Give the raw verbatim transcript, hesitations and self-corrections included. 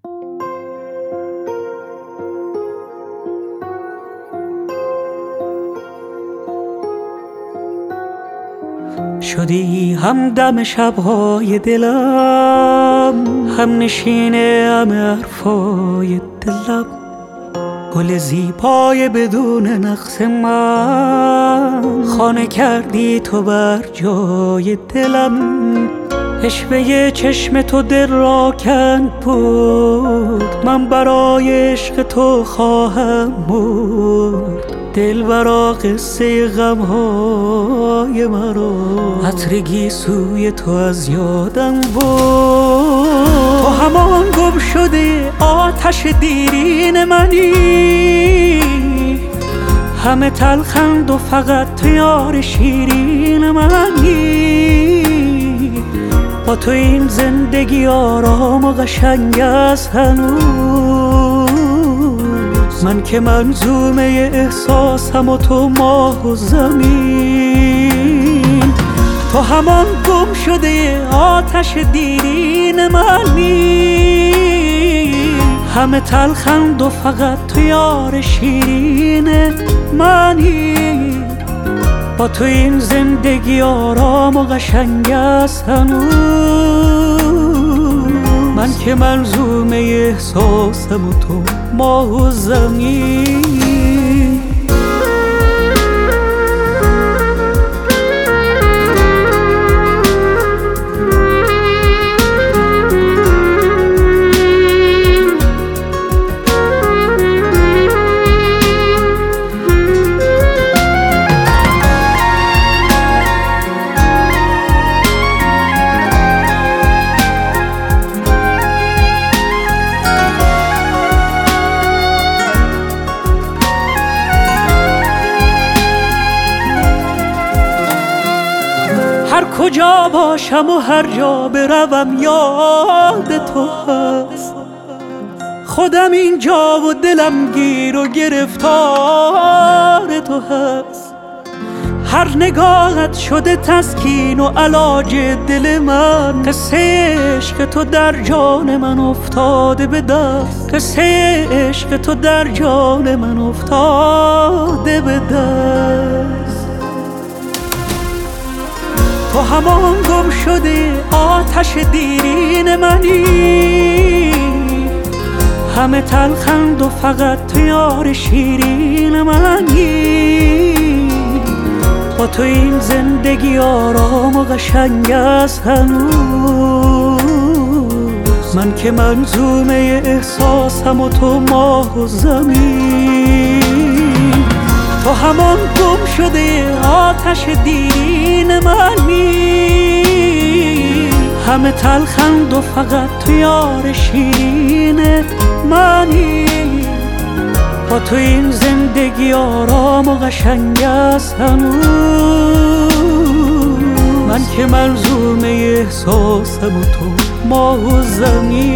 شدی همدم شبهای دلم، هم نشینه همه حرفای دلم، گل زیبای بدون نقص من، خانه کردی تو بر جای دلم. عشوه چشم تو دل را کند بود، من برای عشق تو خواهم مرد. دلبرا قصه غمهای مرا، عطر گیسوی تو از یادم بود. تو همان گم شده آتش دیرین منی، همه تلخند و فقط تو یار شیرین منی. با تو این زندگی آرام و قشنگ است هنوز، من که منظومه احساسم و تو ماه و زمین. تو همان گم شده آتش دیرین منی، همه تلخند و فقط تو یار شیرین منی. با تو این زندگی آرام و قشنگ است هنوز، من که منظومه احساسم و تو ماه و زمین. هر کجا باشم و هر جا بروم یاد تو هست، خودم اینجا و دلم گیر و گرفتار تو هست. هر نگاهت شده تسکین و علاج دل من، قصه عشق تو در جان من افتاده به دست، قصه عشق تو در جان من افتاده به دست. تو همان گم شده آتش دیرین منی، همه تلخند و فقط تو یار شیرین منی. با تو این زندگی آرام و قشنگ است هنوز، من که منظومه احساسم و تو ماه و زمین. تو همان گم شده آتش دیرین منی، همه تلخند و فقط تو یار شیرین منی. با تو این زندگی آرام و قشنگ است هنوز، من که ملزومه احساسم و تو ماه و زمین.